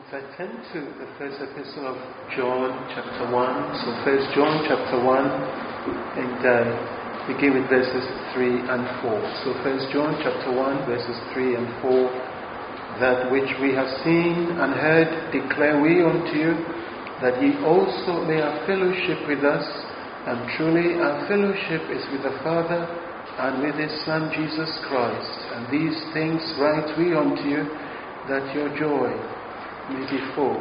If I turn to the first epistle of John, chapter 1, so first John, chapter 1, and begin with verses 3 and 4. So first John, chapter 1, verses 3 and 4. That which we have seen and heard declare we unto you, that ye also may have fellowship with us. And truly our fellowship is with the Father and with His Son Jesus Christ. And these things write we unto you, that your joy may be full.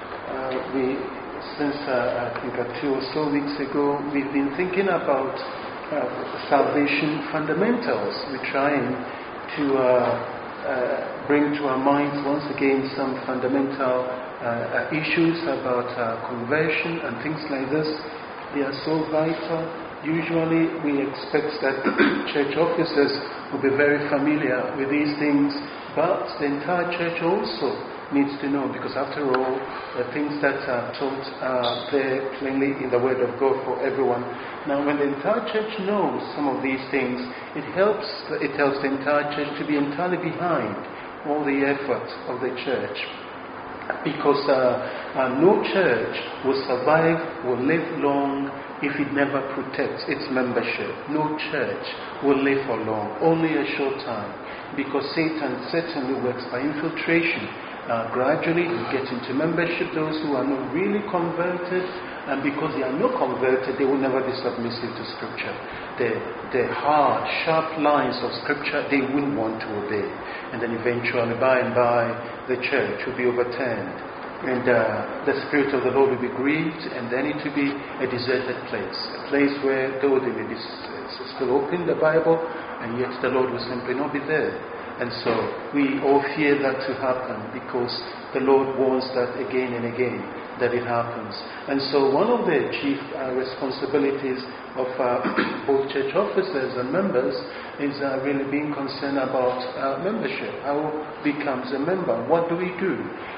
Since I think 2 or so weeks ago, we've been thinking about salvation fundamentals. We're trying to bring to our minds once again some fundamental issues about conversion and things like this. They are so vital. Usually we expect that church officers will be very familiar with these things, but the entire church also needs to know, because after all, the things that are taught are there plainly in the Word of God for everyone. Now, when the entire church knows some of these things, it helps the entire church to be entirely behind all the effort of the church. Because no church will survive, will live long, if it never protects its membership. No church will live for long, only a short time. Because Satan certainly works by infiltration. Gradually you get into membership those who are not really converted, and because they are not converted, they will never be submissive to Scripture. The hard, sharp lines of Scripture, they wouldn't want to obey. And then eventually, by and by, the church will be overturned. And the Spirit of the Lord will be grieved, and then it will be a deserted place. A place where, though they may be still open the Bible, and yet the Lord will simply not be there. And so we all fear that to happen, because the Lord warns that again and again, that it happens. And so one of the chief responsibilities of both church officers and members is really being concerned about membership. How becomes a member? What do we do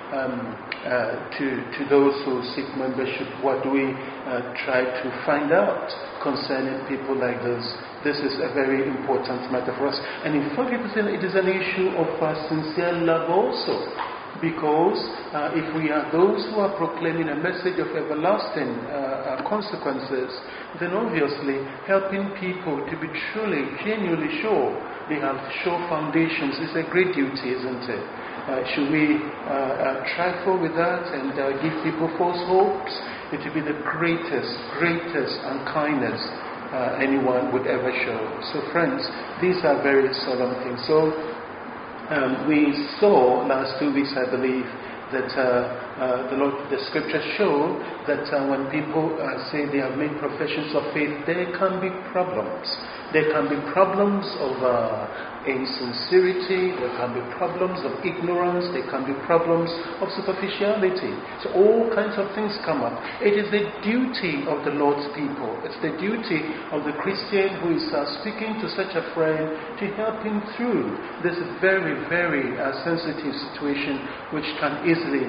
to those who seek membership? What do we try to find out concerning people like this? This is a very important matter for us. And in fact, it is an issue of sincere love also. Because if we are those who are proclaiming a message of everlasting consequences, then obviously helping people to be truly, genuinely sure they have sure foundations is a great duty, isn't it? Should we trifle with that and give people false hopes? It will be the greatest unkindness anyone would ever show. So friends, these are very solemn things. So we saw last 2 weeks, I believe, that the Scriptures show that when people say they have made professions of faith, there can be problems. There can be problems of insincerity, there can be problems of ignorance, there can be problems of superficiality. So all kinds of things come up. It is the duty of the Lord's people, it's the duty of the Christian who is speaking to such a friend to help him through this very, very sensitive situation, which can easily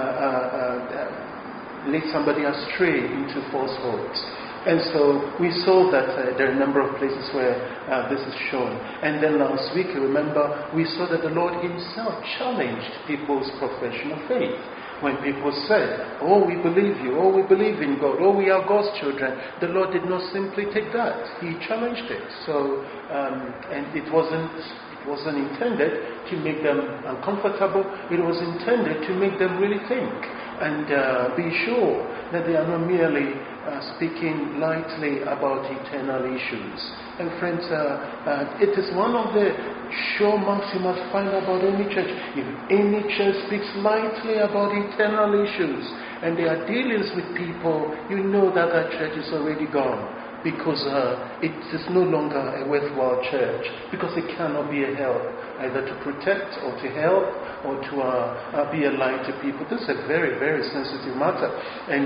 lead somebody astray into false hopes. And so we saw that there are a number of places where this is shown. And then last week, remember, we saw that the Lord Himself challenged people's profession of faith. When people said, "Oh, we believe you. Oh, we believe in God. Oh, we are God's children," the Lord did not simply take that. He challenged it. So, and it wasn't intended to make them uncomfortable. It was intended to make them really think and be sure that they are not merely speaking lightly about eternal issues. And friends, it is one of the sure marks you must find about any church. If any church speaks lightly about eternal issues and they are dealings with people, you know that that church is already gone. Because it is no longer a worthwhile church, because it cannot be a help either to protect or to help or to be a light to people. This is a very, very sensitive matter, and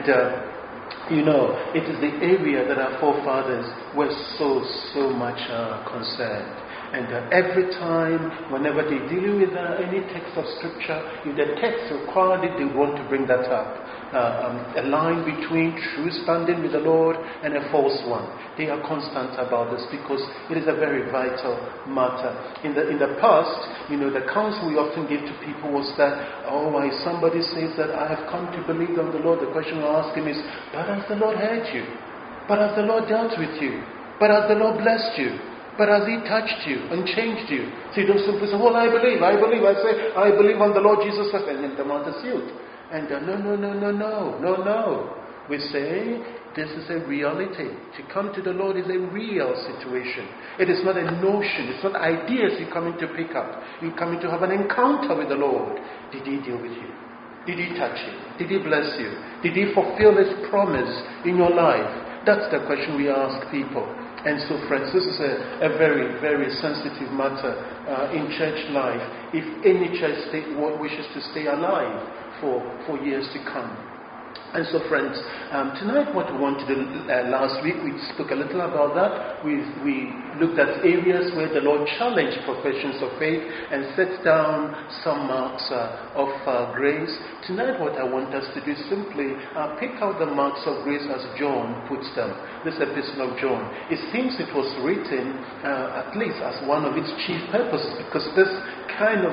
it is the area that our forefathers were so much concerned. And every time, whenever they deal with any text of Scripture, if the text required it, they want to bring that up. A line between true standing with the Lord and a false one. They are constant about this because it is a very vital matter. In the past, the counsel we often give to people was that, if somebody says that I have come to believe on the Lord, the question we ask him is, but has the Lord heard you? But has the Lord dealt with you? But has the Lord blessed you? But has He touched you and changed you? So you don't simply say, well, I believe. I say, I believe on the Lord Jesus Christ, and then the matter is sealed. And no. We say, this is a reality. To come to the Lord is a real situation. It is not a notion. It's not ideas you're coming to pick up. You're coming to have an encounter with the Lord. Did He deal with you? Did He touch you? Did He bless you? Did He fulfill His promise in your life? That's the question we ask people. And so, friends, this is a very, very sensitive matter in church life. If any church wishes to stay alive for years to come. And so, friends, tonight what we want to do, last week we spoke a little about that. We looked at areas where the Lord challenged professions of faith and set down some marks of grace. Tonight what I want us to do is simply pick out the marks of grace as John puts them. This epistle of John. It seems it was written at least as one of its chief purposes, because this kind of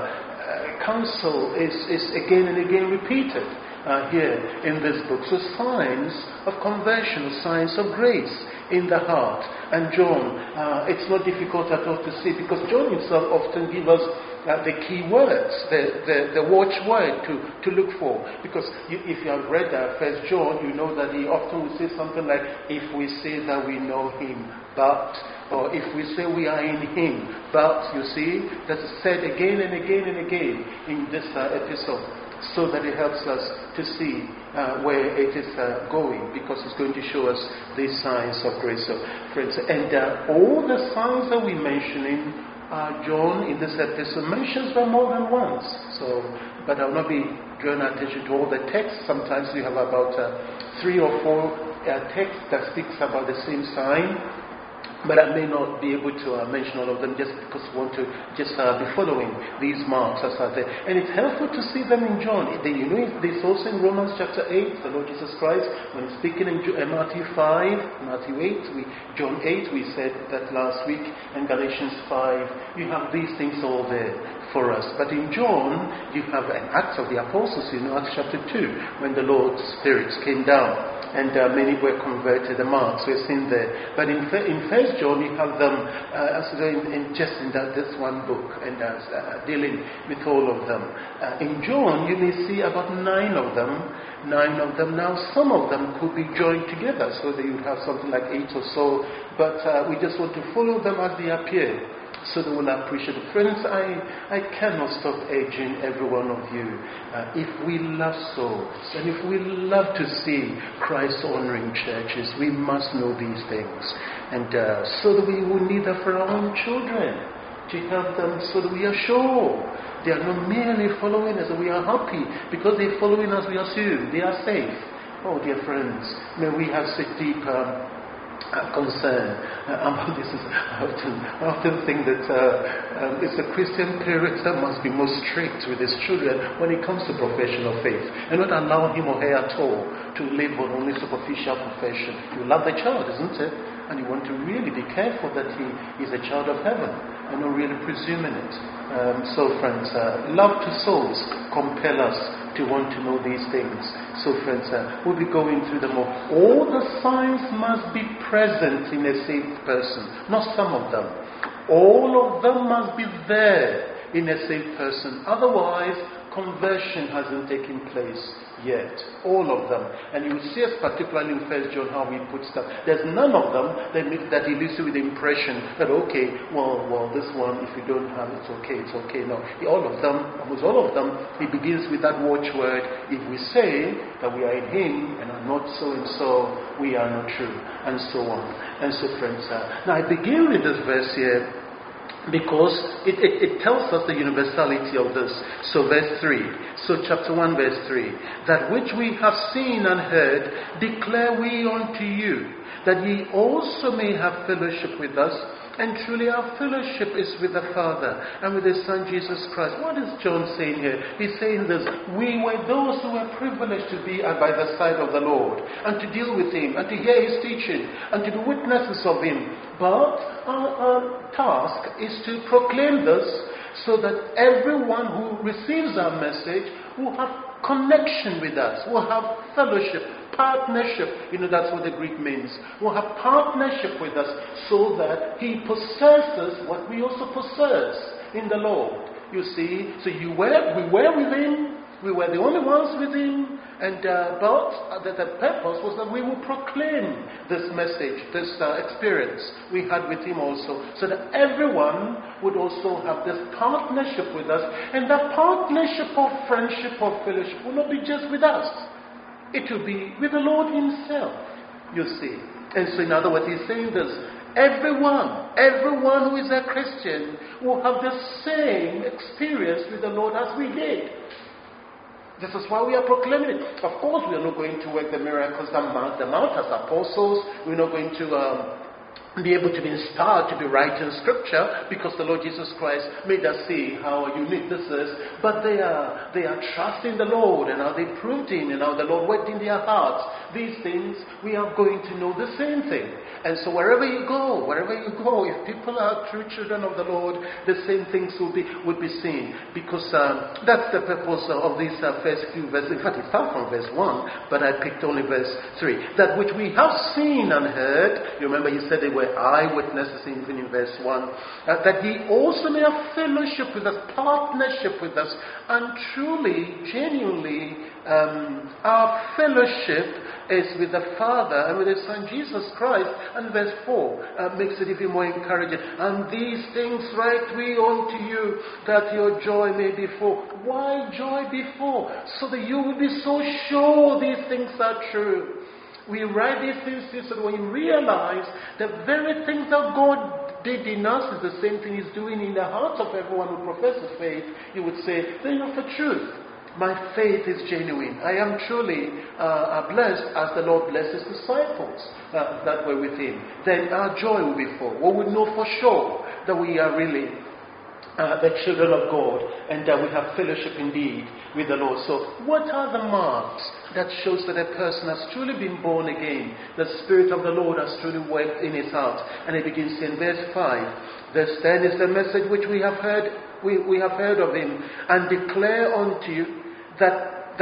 counsel is again and again repeated here in this book. So signs of conversion, signs of grace in the heart. And John, it's not difficult at all to see, because John himself often gives us the key words, the watchword to look for. Because if you have read First John, you know that he often will say something like, if we say that we know him, but, or if we say we are in him, but, you see, that's said again and again and again in this epistle, so that it helps us to see where it is going, because it's going to show us these signs of grace. So, friends, and all the signs that we're mentioning, John in this epistle mentions them more than once. So, but I will not be drawing attention to all the texts. Sometimes we have about 3 or 4 texts that speaks about the same sign. But I may not be able to mention all of them just because we want to just be following these marks as are there. And it's helpful to see them in John. It's also in Romans chapter 8, the Lord Jesus Christ, when speaking in Matthew 5, Matthew 8, John 8, we said that last week, and Galatians 5, you have these things all there for us. But in John, you have an Acts of the Apostles, Acts chapter 2, when the Lord's spirits came down. And many were converted, the marks were seen there. But in First John, you have them in this one book, and dealing with all of them. In John, you may see about 9 of them. 9 of them. Now, some of them could be joined together, so that you would have something like 8 or so. But we just want to follow them as they appear, so they will appreciate it. Friends, I cannot stop urging every one of you. If we love souls, and if we love to see Christ-honoring churches, we must know these things. And so that we will need them for our own children, to help them so that we are sure. They are not merely following us, we are happy. Because they're following us, we assume they are safe. Oh, dear friends, may we have such deep concern about this. I often think that it's the Christian parents that must be most strict with his children when it comes to profession of faith, and not allow him or her at all to live on only superficial profession. You love the child, isn't it? And you want to really be careful that he is a child of heaven and not really presuming it. So friends, love to souls compel us to want to know these things. So friends, we'll be going through them all. All the signs must be present in a saved person, not some of them. All of them must be there in a saved person. Otherwise, conversion hasn't taken place yet. All of them. And you will see us particularly in 1 John how he puts that. There's none of them that he leaves you with the impression that, okay, well, this one, if you don't have it, it's okay. No. Almost all of them, he begins with that watchword. If we say that we are in him and are not so and so, we are not true. And so on. And so, friends, now I begin with this verse here, because it tells us the universality of this. So verse 3. So chapter 1 verse 3. That which we have seen and heard declare we unto you, that ye also may have fellowship with us. And truly our fellowship is with the Father and with His Son Jesus Christ. What is John saying here? He's saying this: we were those who were privileged to be by the side of the Lord and to deal with Him and to hear His teaching and to be witnesses of Him. But our task is to proclaim this so that everyone who receives our message will have connection with us, will have fellowship, partnership. That's what the Greek means. Will have partnership with us so that He possesses what we also possess in the Lord. You see, so we were with Him. We were the only ones with Him, but the purpose was that we would proclaim this message, this experience we had with Him also, so that everyone would also have this partnership with us, and that partnership of friendship or fellowship will not be just with us. It will be with the Lord Himself, you see. And so in other words, He's saying this: everyone who is a Christian will have the same experience with the Lord as we did. This is why we are proclaiming it. Of course, we are not going to work the miracles that mount as apostles. We're not going to be able to be inspired to be writing scripture, because the Lord Jesus Christ made us see how unique this is. But they are trusting the Lord, and how they proved Him, and how the Lord worked in their hearts. These things, we are going to know the same thing. And so wherever you go, if people are true children of the Lord, the same things would be seen. Because that's the purpose of these first few verses. In fact, it starts from verse 1, but I picked only verse 3. That which we have seen and heard, you remember He said they were eyewitnesses even in verse 1, that He also may have fellowship with us, partnership with us, and truly, genuinely, our fellowship is with the Father and with His Son Jesus Christ. And verse 4 makes it even more encouraging. And these things write we unto you, that your joy may be full. Why joy be full? So that you will be so sure these things are true. We write these things to you so that when you realize the very things that God did in us is the same thing He's doing in the hearts of everyone who professes faith, you would say, they know for truth. My faith is genuine. I am truly blessed as the Lord blesses disciples that were with Him. Then our joy will be full. We will know for sure that we are really the children of God, and that we have fellowship indeed with the Lord. So what are the marks that shows that a person has truly been born again? The Spirit of the Lord has truly worked in his heart. And it begins in verse 5. This then is the message which we have heard of Him, and declare unto you that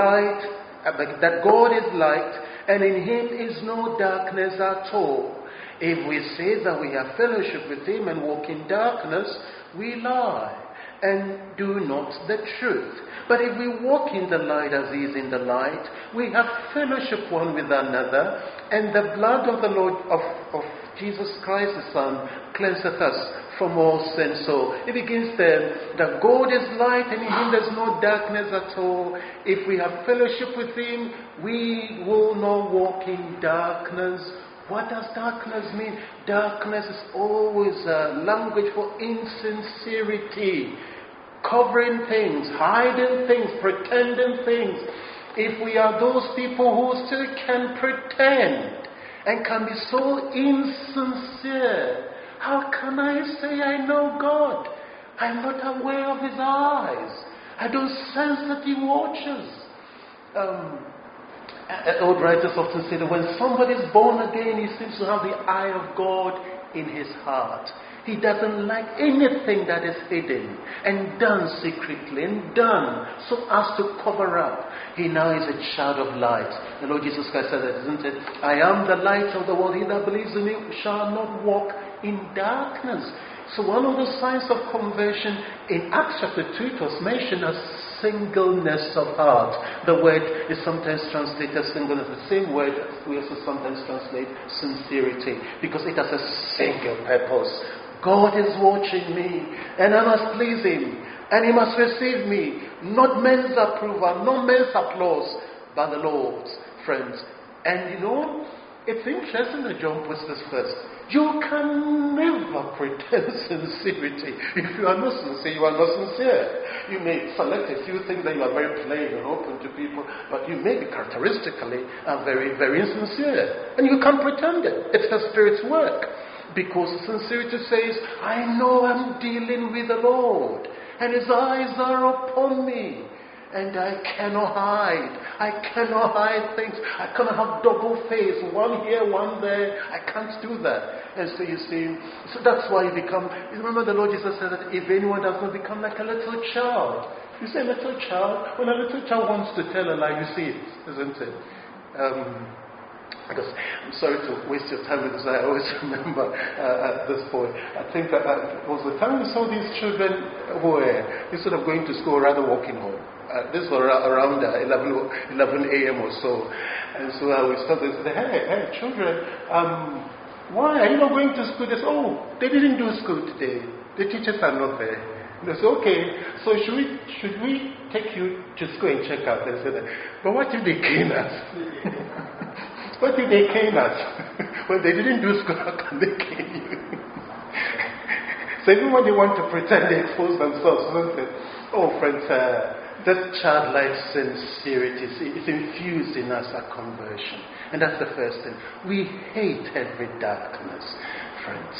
God is light, and in Him is no darkness at all. If we say that we have fellowship with Him and walk in darkness, we lie and do not the truth. But if we walk in the light as He is in the light, we have fellowship one with another, and the blood of the Lord of Jesus Christ, His Son, cleanseth us from all sin. So it begins there, that God is light, and in Him there's no darkness at all. If we have fellowship with Him, we will not walk in darkness. What does darkness mean? Darkness is always a language for insincerity, covering things, hiding things, pretending things. If we are those people who still can pretend and can be so insincere, how can I say I know God? I'm not aware of His eyes. I don't sense that He watches. Old writers often say that when somebody is born again, he seems to have the eye of God in his heart. He doesn't like anything that is hidden and done secretly and done so as to cover up. He now is a child of light. The Lord Jesus Christ said that, isn't it? I am the light of the world. He that believes in me shall not walk in darkness. So one of the signs of conversion in Acts chapter 2, it was mentioned as singleness of heart. The word is sometimes translated as singleness. The same word we also sometimes translate sincerity, because it has a single purpose. God is watching me, and I must please Him, and He must receive me. Not men's approval, not men's applause, but the Lord's, friends. And you know, it's interesting that John puts this first. You can never pretend sincerity. If you are not sincere, you are not sincere. You may select a few things that you are very plain and open to people, but you may be characteristically very, very insincere. And you can't pretend it. It's the Spirit's work. Because sincerity says, I know I'm dealing with the Lord, and His eyes are upon me, and I cannot hide. I cannot hide things. I cannot have double face, one here, one there. I can't do that. And so you see, so that's why you remember the Lord Jesus said that if anyone does not become like a little child, you say little child, when a little child wants to tell a lie, you see it, isn't it? Because I'm sorry to waste your time with this. I always remember this boy. I think that was the time we saw these children who were, instead of going to school, rather walking home. This was around 11 a.m. or so. And so we started to say, hey, children, why are you not going to school? They said, they didn't do school today. The teachers are not there. They said, okay, so should we take you to school and check out? They said, but what if they cane us? What if they cane us? When they didn't do school, how can they cane you? So even when they want to pretend they expose themselves, don't they? Oh, friends, that childlike sincerity is infused in us at conversion. And that's the first thing. We hate every darkness, friends.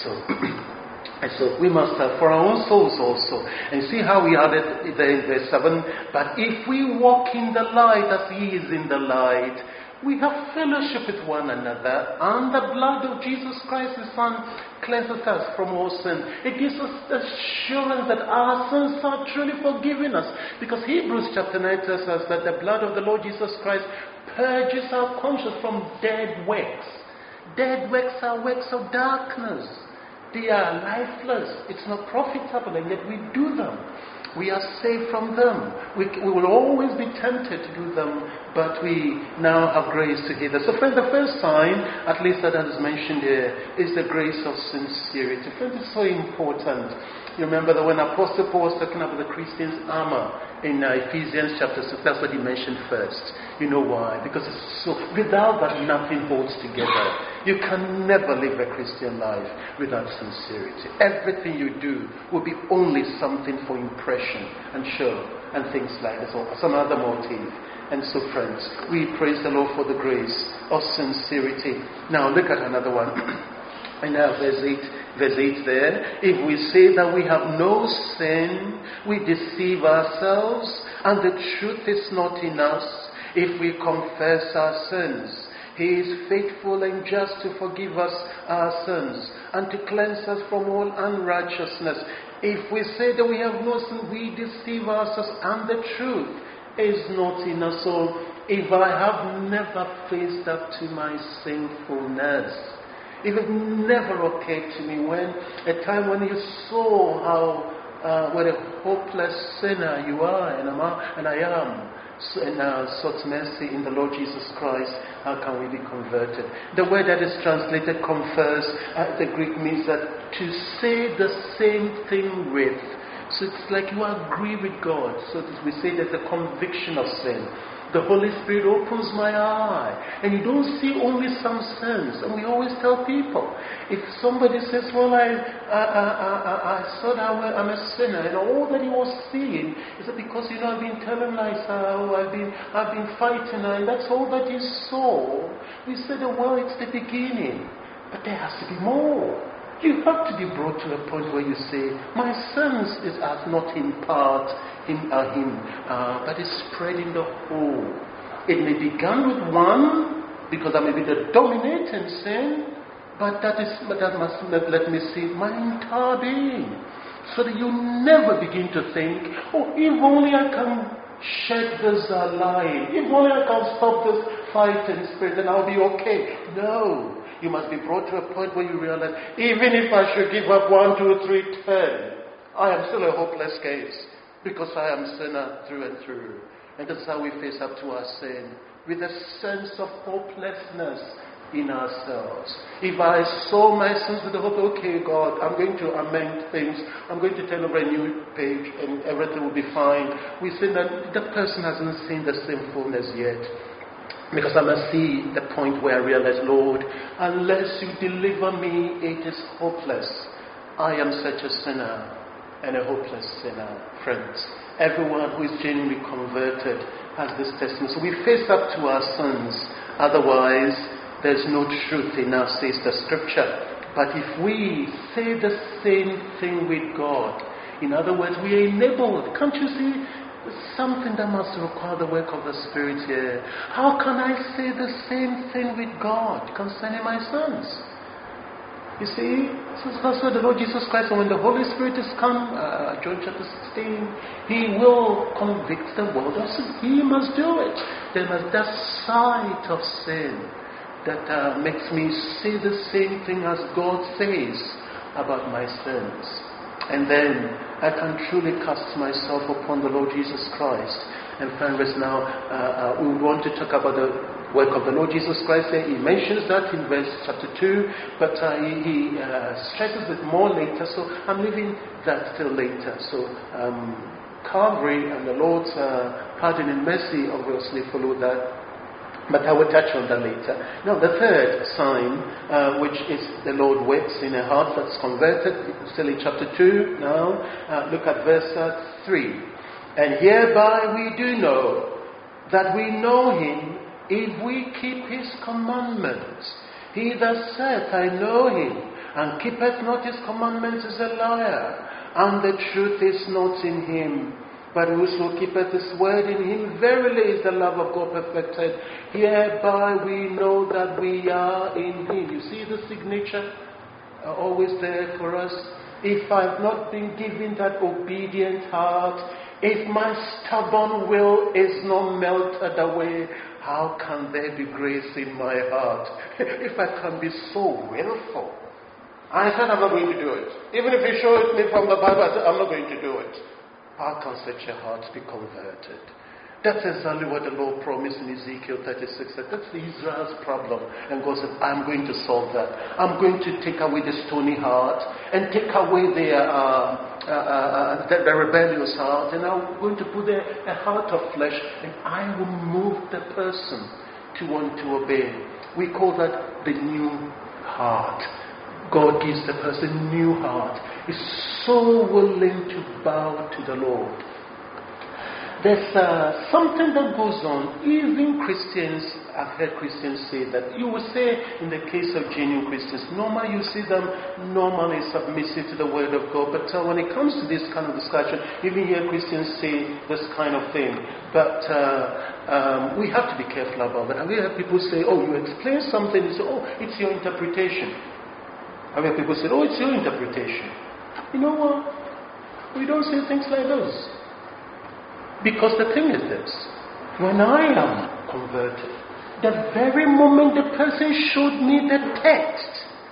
And so we must have for our own souls also. And see how we added there in verse 7. But if we walk in the light as He is in the light, we have fellowship with one another, and the blood of Jesus Christ, His Son, cleanses us from all sin. It gives us the assurance that our sins are truly forgiven us. Because Hebrews chapter 9 tells us that the blood of the Lord Jesus Christ purges our conscience from dead works. Dead works are works of darkness. They are lifeless. It's not profitable, and yet we do them. We are saved from them. We will always be tempted to do them, but we now have grace to hear that. So friends, the first sign, at least that is mentioned here, is the grace of sincerity. Friends, it's so important. You remember that when Apostle Paul was talking about the Christian's armor in Ephesians chapter 6, that's what he mentioned first. You know why? Because it's so, without that, nothing holds together. You can never live a Christian life without sincerity. Everything you do will be only something for impression and show and things like this, or some other motive. And so, friends, we praise the Lord for the grace of sincerity. Now, look at another one. And now, verse 8 there. If we say that we have no sin, we deceive ourselves, and the truth is not in us. If we confess our sins, He is faithful and just to forgive us our sins and to cleanse us from all unrighteousness. If we say that we have no sin, we deceive ourselves, and the truth is not in us. So, if I have never faced up to my sinfulness, if it never occurred to me a time when you saw how what a hopeless sinner you are, and I am, and sought mercy in the Lord Jesus Christ, how can we be converted? The word that is translated confess, the Greek means that to say the same thing with. So it's like you agree with God. So we say there's a conviction of sin. The Holy Spirit opens my eye, and you don't see only some sins. And we always tell people, if somebody says, well, I thought I'm a sinner, and all that he was seeing is that because, I've been telling lies, I've been fighting, and that's all that he saw. We said, well, it's the beginning, but there has to be more. You have to be brought to a point where you say, my sins are not in part him, but it's spread in the whole. It may begin with one, because that may be the dominating sin, but that must let me see my entire being. So that you never begin to think, if only I can shed this lie, if only I can stop this fighting spirit, then I'll be okay. No. You must be brought to a point where you realize, even if I should give up 1, 2, 3, 10, I am still a hopeless case, because I am a sinner through and through. And that's how we face up to our sin, with a sense of hopelessness in ourselves. If I saw my sins with the hope, okay, God, I'm going to amend things, I'm going to turn over a new page, and everything will be fine. We say that the person hasn't seen the sinfulness yet. Because I must see the point where I realize, Lord, unless you deliver me, it is hopeless. I am such a sinner and a hopeless sinner, friends. Everyone who is genuinely converted has this testimony. So we face up to our sins. Otherwise, there's no truth in us, says the scripture. But if we say the same thing with God, in other words, we are enabled. Can't you see? Something that must require the work of the Spirit here. How can I say the same thing with God concerning my sons? You see, that's why the Lord Jesus Christ, when the Holy Spirit is come, John chapter 16, He will convict the world of sin. He must do it. There must that sight of sin that makes me say the same thing as God says about my sins. And then I can truly cast myself upon the Lord Jesus Christ. And friends, now we want to talk about the work of the Lord Jesus Christ. He mentions that in verse chapter 2, but he stresses it more later, so I'm leaving that till later. So Calvary and the Lord's pardon and mercy obviously follow that. But I will touch on that later. Now, the third sign, which is the Lord works in a heart that's converted, still in chapter 2 now. Look at verse 3. And hereby we do know that we know Him if we keep His commandments. He that saith, I know Him, and keepeth not His commandments is a liar, and the truth is not in him. But whoso keepeth His word, in him verily is the love of God perfected. Hereby we know that we are in Him. You see the signature always there for us. If I've not been given that obedient heart, if my stubborn will is not melted away, how can there be grace in my heart? If I can be so willful. I said I'm not going to do it. Even if you show it me from the Bible, I said I'm not going to do it. How can such a heart be converted? That's exactly what the Lord promised in Ezekiel 36. That's Israel's problem. And God said, I'm going to solve that. I'm going to take away the stony heart and take away the rebellious heart. And I'm going to put a heart of flesh. And I will move the person to want to obey. We call that the new heart. God gives the person a new heart. He's so willing to bow to the Lord. There's something that goes on. Even Christians, I've heard Christians say that. You will say in the case of genuine Christians, normally you see them normally submissive to the Word of God. But when it comes to this kind of discussion, even hear Christians say this kind of thing. But we have to be careful about that. And we have people say, oh, you explain something. You say, oh, it's your interpretation. I mean, people say, oh, it's your interpretation. You know what? We don't say things like those. Because the thing is this. When I am converted, the very moment the person showed me the text,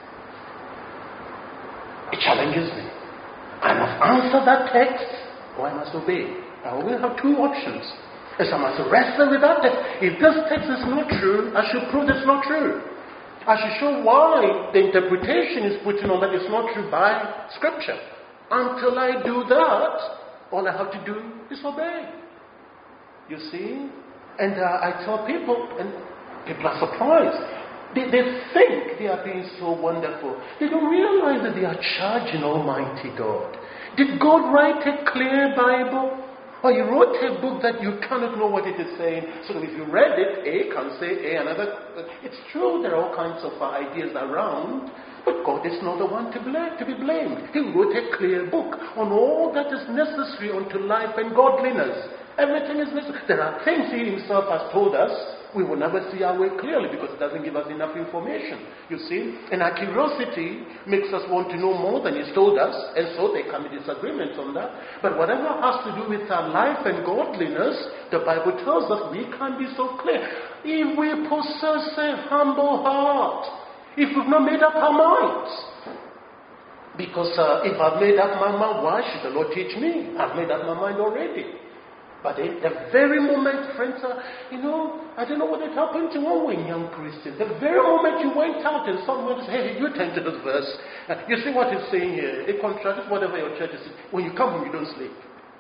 it challenges me. I must answer that text or I must obey. I will have two options. As I must wrestle with that text. If this text is not true, I should prove it's not true. I should show why the interpretation is putting on that it's not true by Scripture. Until I do that, all I have to do is obey. You see? And I tell people, and people are surprised. They think they are being so wonderful. They don't realize that they are charging Almighty God. Did God write a clear Bible? Or you wrote a book that you cannot know what it is saying. So if you read it, A can say A, another. It's true, there are all kinds of ideas around. But God is not the one to be blamed. He wrote a clear book on all that is necessary unto life and godliness. Everything is necessary. There are things He Himself has told us. We will never see our way clearly because it doesn't give us enough information. You see? And our curiosity makes us want to know more than He's told us. And so there can be disagreements on that. But whatever has to do with our life and godliness, the Bible tells us we can be so clear. If we possess a humble heart, if we've not made up our minds. Because if I've made up my mind, why should the Lord teach me? I've made up my mind already. But at the very moment, friends, I don't know what had happened to one young Christian. The very moment you went out and someone said, hey, you turn to this verse. You see what it's saying here? It contradicts whatever your church is saying. When you come home, you don't sleep.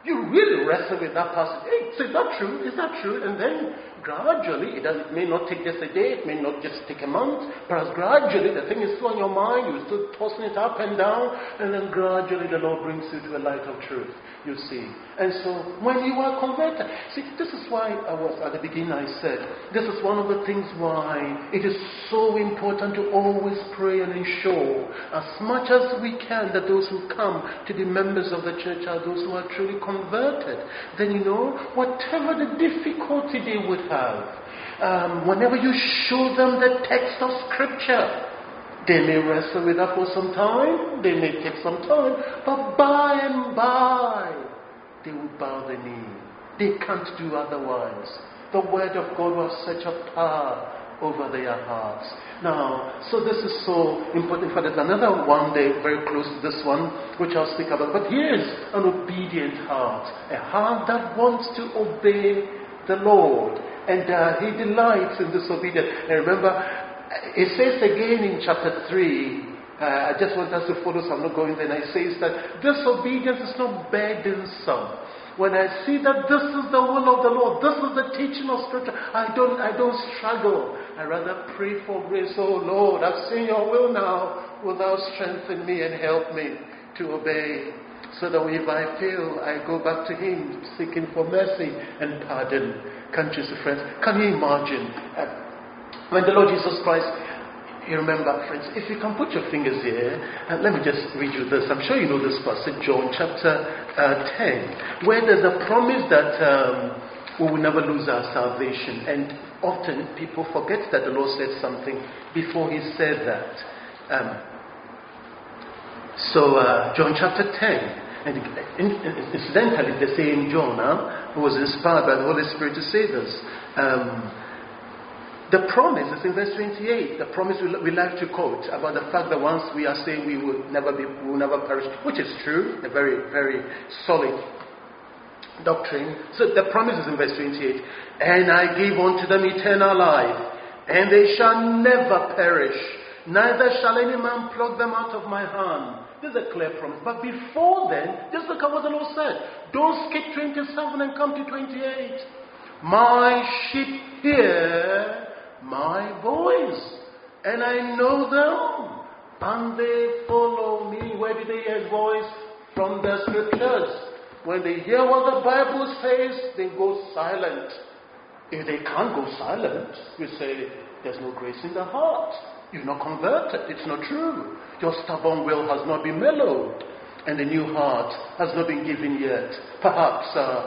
You really wrestle with that person. Hey, so is that true? Is that true? And then gradually, it may not take just a day, it may not just take a month, but gradually the thing is still on your mind, you're still tossing it up and down, and then gradually the Lord brings you to a light of truth, you see. And so when you are converted, see, this is why at the beginning I said, this is one of the things why it is so important to always pray and ensure as much as we can that those who come to be members of the church are those who are truly converted. Then whatever the difficulty they would have, whenever you show them the text of Scripture, they may wrestle with that for some time, they may take some time, but by and by, they will bow the knee. They can't do otherwise. The Word of God will have such a power over their hearts. Now, so this is so important. For there's another one day very close to this one, which I'll speak about. But here's an obedient heart. A heart that wants to obey the Lord. And He delights in this obedience. And remember, it says again in chapter 3, I just want us to follow, so I'm not going there. And it says that this obedience is not burdensome. When I see that this is the will of the Lord, this is the teaching of Scripture, I don't struggle. I rather pray for grace. Oh Lord, I've seen your will now. Will thou strengthen me and help me to obey? So that if I fail, I go back to Him, seeking for mercy and pardon. Can't you see, friends? Can you imagine when the Lord Jesus Christ, you remember, friends, if you can put your fingers here, and let me just read you this. I'm sure you know this passage, John chapter 10, where there's a promise that we will never lose our salvation. And often people forget that the Lord said something before He said that. John chapter 10, and incidentally, the same John who was inspired by the Holy Spirit to say this. The promise is in verse 28. The promise we like to quote about the fact that once we are saved, we will never perish, which is true, a very, very solid doctrine. So the promise is in verse 28. And I give unto them eternal life, and they shall never perish, neither shall any man pluck them out of my hand. This is a clear promise. But before then, just look at what the Lord said. Don't skip 27 and come to 28. My sheep hear my voice, and I know them, and they follow me. Where do they hear His voice? From the Scriptures. When they hear what the Bible says, they go silent. If they can't go silent, we say, there's no grace in the heart. You're not converted. It's not true. Your stubborn will has not been mellowed, and the new heart has not been given yet. Perhaps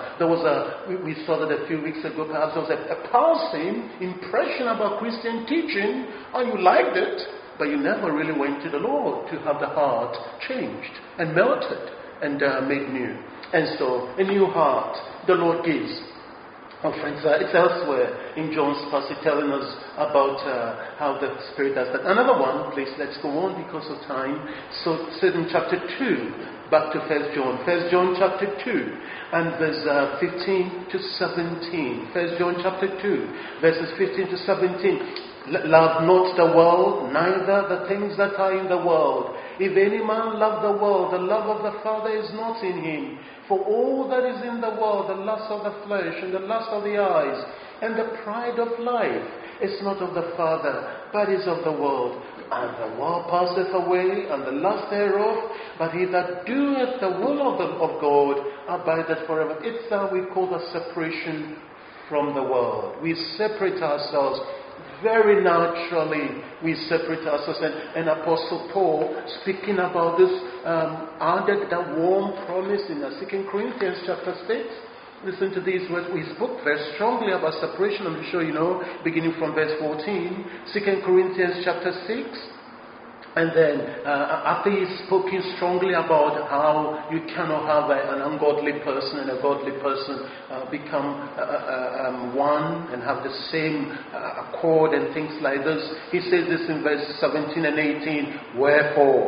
we saw that a few weeks ago, perhaps there was a passing impression about Christian teaching, and you liked it, but you never really went to the Lord to have the heart changed and melted and made new. And so, a new heart the Lord gives. Oh, friends, it's elsewhere in John's passage telling us about how the Spirit does that. Another one, please, let's go on because of time. So, it says in chapter 2, back to 1 John. 1 John chapter 2 and verse 15 to 17. 1 John chapter 2, verses 15 to 17. Love not the world, neither the things that are in the world. If any man love the world, the love of the Father is not in him. For all that is in the world, the lust of the flesh, and the lust of the eyes, and the pride of life, is not of the Father, but is of the world. And the world passeth away, and the lust thereof, but he that doeth the will of God abideth forever. It's that we call the separation from the world. We separate ourselves. Very naturally, we separate ourselves. And Apostle Paul, speaking about this, added that warm promise in 2 Corinthians chapter 6. Listen to these words. We spoke very strongly about separation, I'm sure you know, beginning from verse 14. 2 Corinthians chapter 6. And then, after he's spoken strongly about how you cannot have an ungodly person and a godly person become one and have the same accord and things like this, he says this in verse 17 and 18. Wherefore,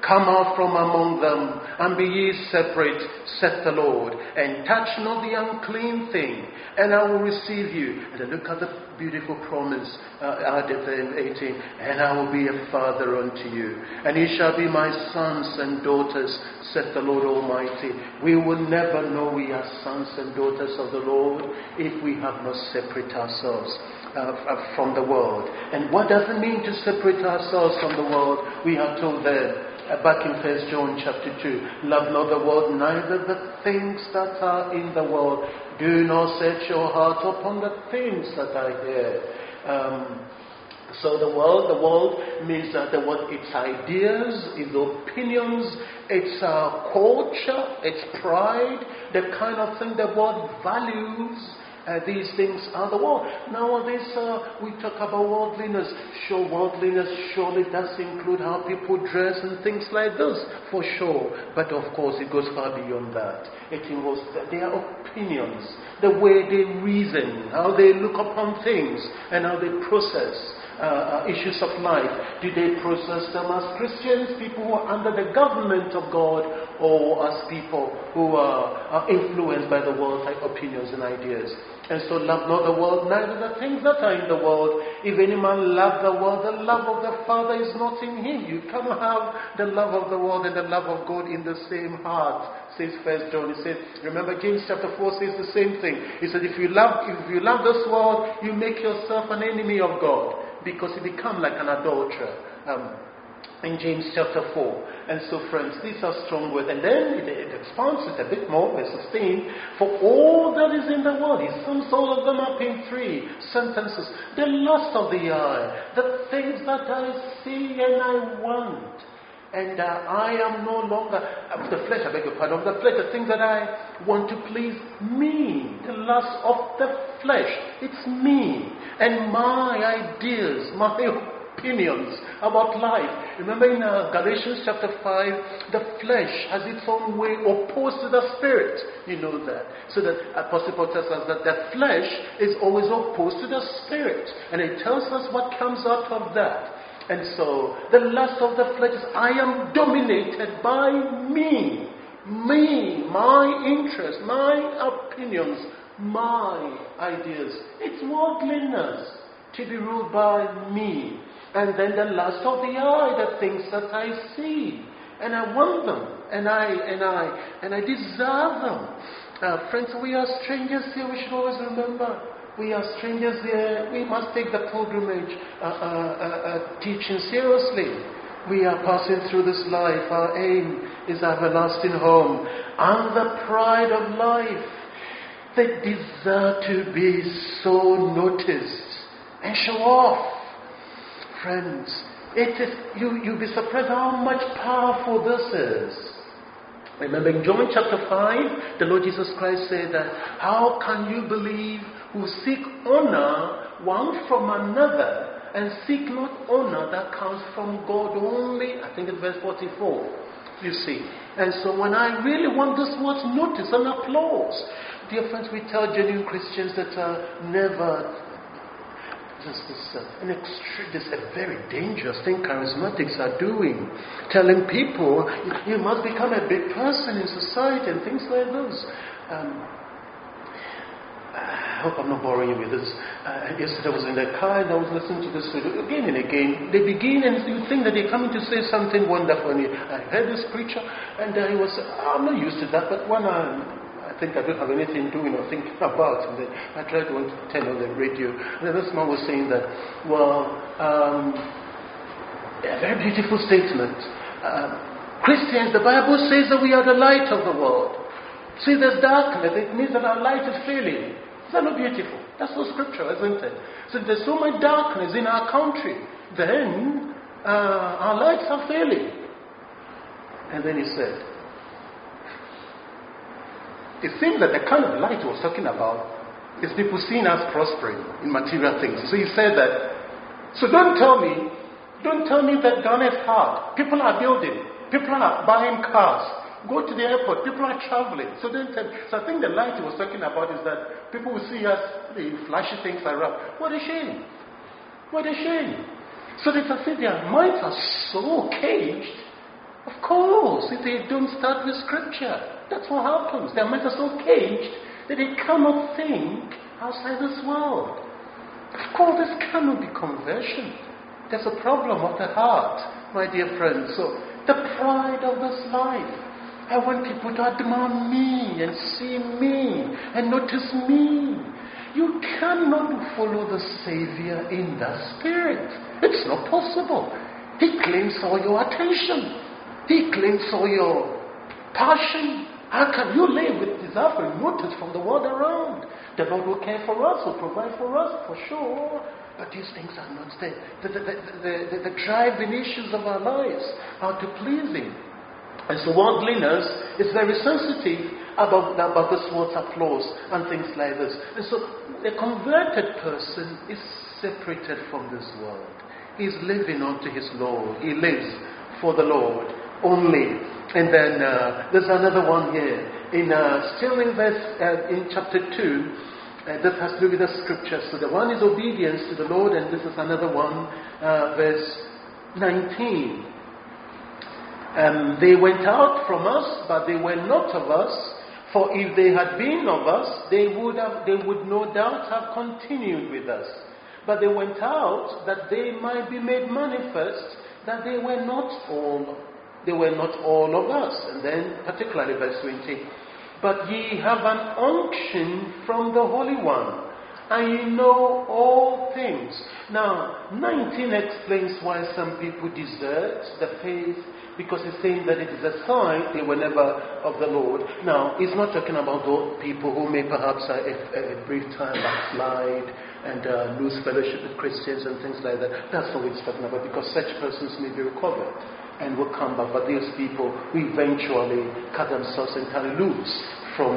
Come out from among them, and be ye separate, saith the Lord, and touch not the unclean thing, and I will receive you. And then look at the beautiful promise added in 18, and I will be a father unto you, and ye shall be my sons and daughters, saith the Lord Almighty. We will never know we are sons and daughters of the Lord if we have not separated ourselves from the world. And what does it mean to separate ourselves from the world? We are told there, back in 1 John chapter 2, love not the world, neither the things that are in the world. Do not set your heart upon the things that are here. So the world means that the world, its ideas, its opinions, its culture, its pride, the kind of thing the world values. These things are the world. Nowadays, we talk about worldliness. Sure, worldliness surely does include how people dress and things like this, for sure. But of course, it goes far beyond that. It involves their opinions, the way they reason, how they look upon things, and how they process issues of life. Do they process them as Christians, people who are under the government of God, or as people who are influenced by the world's opinions and ideas? And so love not the world, neither the things that are in the world. If any man love the world, the love of the Father is not in him. You cannot have the love of the world and the love of God in the same heart, says 1 John. He said, remember James chapter 4 says the same thing. He said, if you love this world, you make yourself an enemy of God, because you become like an adulterer. In James chapter 4. And so, friends, these are strong words. And then it expands it a bit more, verse 16. For all that is in the world, he sums all of them up in 3 sentences. The lust of the eye, the things that I see and I want. And I am no longer, of the flesh, I beg your pardon, of the flesh, the things that I want to please me. The lust of the flesh. It's me. And my ideas, my opinions about life. Remember in Galatians chapter 5, the flesh has its own way opposed to the spirit. You know that. So that Apostle Paul tells us that the flesh is always opposed to the spirit. And it tells us what comes out of that. And so the lust of the flesh is, I am dominated by me, my interests, my opinions, my ideas. It's worldliness to be ruled by me. And then the lust of the eye, the things that I see, and I want them, and I desire them. Friends, we are strangers here. We should always remember, we are strangers here. We must take the pilgrimage teaching seriously. We are passing through this life. Our aim is everlasting home, and the pride of life, the desire to be so noticed and show off. Friends, it is, you'll be surprised how much powerful this is. Remember in John chapter 5, the Lord Jesus Christ said that, how can you believe who seek honor one from another and seek not honor that comes from God only? I think it's verse 44, you see. And so when I really want this word notice and applause, dear friends, we tell genuine Christians that never... This is a very dangerous thing charismatics are doing. Telling people, you must become a big person in society and things like those. I hope I'm not boring you with this. Yesterday I was in the car and I was listening to this again and again. They begin and you think that they're coming to say something wonderful. And I heard this preacher and he was, I'm not used to that, but when I think I don't have anything doing or thinking about. And then I tried to turn on the radio. And then this man was saying that, a very beautiful statement. Christians, the Bible says that we are the light of the world. See, there's darkness. It means that our light is failing. Is that not beautiful? That's so scriptural, isn't it? So if there's so much darkness in our country, then our lights are failing. And then he said, it seems that the kind of light he was talking about is people seeing us prospering in material things. So he said that, so don't tell me that Ghana is hard. People are building. People are buying cars. Go to the airport. People are traveling. So don't tell me. So I think the light he was talking about is that people will see us, the flashy things around. What a shame. What a shame. So they can see their minds are so caged Of course, if they don't start with Scripture, that's what happens. Their minds are so caged that they cannot think outside this world. Of course, this cannot be conversion. There's a problem of the heart, my dear friends. So, the pride of this life. I want people to admire me and see me and notice me. You cannot follow the Savior in that spirit. It's not possible. He claims all your attention. He claims all your passion. How can you live with deserving notice from the world around? The Lord will care for us, will provide for us, for sure. But these things are not there. The driving issues of our lives are to please Him. And so worldliness is very sensitive about this world's applause and things like this. And so a converted person is separated from this world. He's living unto his Lord. He lives for the Lord only. And then there's another one here. Still in in chapter 2, this has to do with the scripture. So the one is obedience to the Lord, and this is another one, verse 19. They went out from us, but they were not of us. For if they had been of us, they would no doubt have continued with us. But they went out that they might be made manifest that they were not all of us. And then, particularly verse 20, but ye have an unction from the Holy One, and ye know all things. Now, 19 explains why some people desert the faith, because it's saying that it is a sign they were never of the Lord. Now, it's not talking about those people who may perhaps a brief time backslide and lose fellowship with Christians and things like that. That's not what it's talking about, because such persons may be recovered and will come back. But these people who eventually cut themselves entirely loose from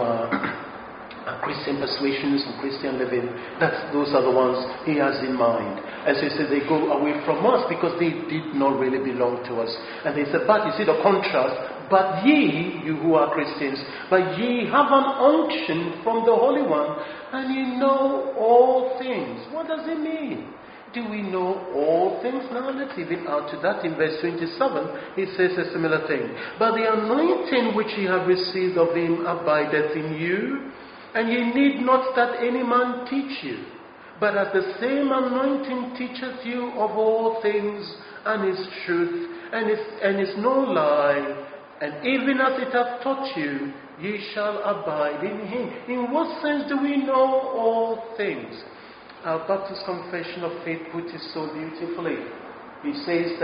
Christian persuasions and Christian living, those are the ones he has in mind. As he said, they go away from us because they did not really belong to us. And they said, but you see the contrast, but ye, you who are Christians, but ye have an unction from the Holy One, and ye know all things. What does it mean? Do we know all things? Now let's even add to that. In verse 27, he says a similar thing. But the anointing which ye have received of him abideth in you, and ye need not that any man teach you, but as the same anointing teacheth you of all things, and is truth, and is no lie, and even as it hath taught you, ye shall abide in him. In what sense do we know all things? Our Baptist Confession of Faith puts it so beautifully. He says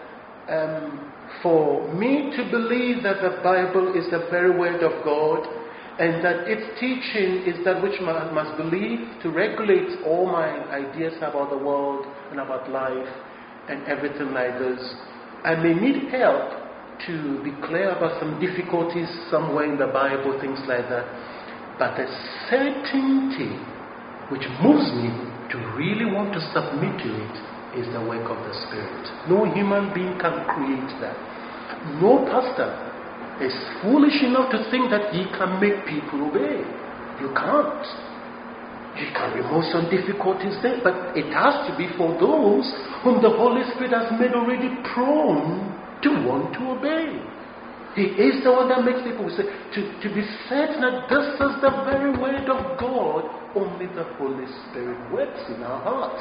that for me to believe that the Bible is the very word of God, and that its teaching is that which I must believe to regulate all my ideas about the world and about life and everything like this, I may need help to be clear about some difficulties somewhere in the Bible, things like that. But the certainty which moves me to really want to submit to it is the work of the Spirit. No human being can create that. No pastor is foolish enough to think that he can make people obey. You can't. You can remove some difficulties there, but it has to be for those whom the Holy Spirit has made already prone to want to obey. He is the one that makes people say, to be certain that this is the very word of God. Only the Holy Spirit works in our hearts.